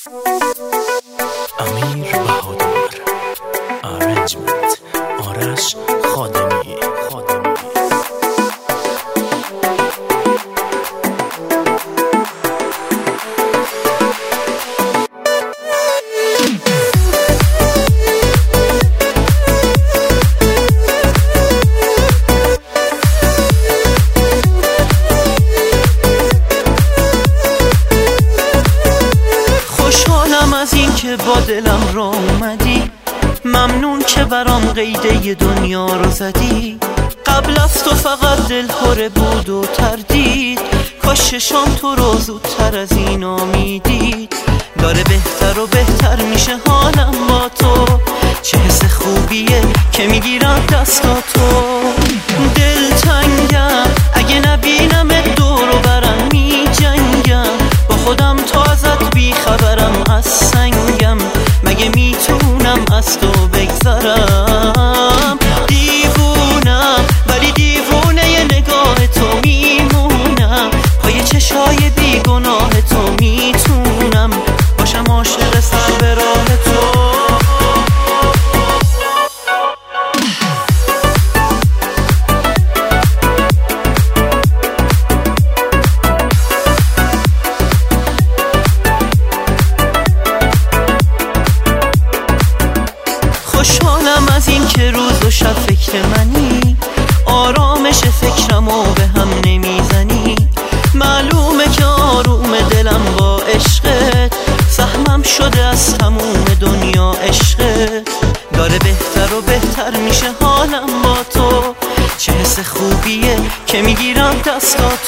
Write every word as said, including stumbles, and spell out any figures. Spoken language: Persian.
امیر بهادر، ارنجمنت آرش خادمی خادمی از این که با دلم را اومدی، ممنون که برام قیده دنیا رو زدی. قبل از تو فقط دل پره بود و تردید، کاش چشام تو رو زودتر از اینا میدید. داره بهتر و بهتر میشه حالم با تو، چه حس خوبیه که میگیرم دستاتو. دل تنگم اگه نبینم دور و برم میجنگم، با خودم تا ازت بیخبرم از سنگم. مگه میتونم از تو بگذرم؟ دیوونم ولی دیوونه ی نگاه تو میمونم، پای چشای بیگناه تو میتونم باشم عاشق سر به راه تو. خوشحالم از این که روز و شب فکر منی، آرامش فکرم و به هم نمیزنی. معلومه که آروم دلم با عشقت، سهمم شده از تموم دنیا عشقت. داره بهتر و بهتر میشه حالم با تو، چه حس خوبیه که میگیرم دستات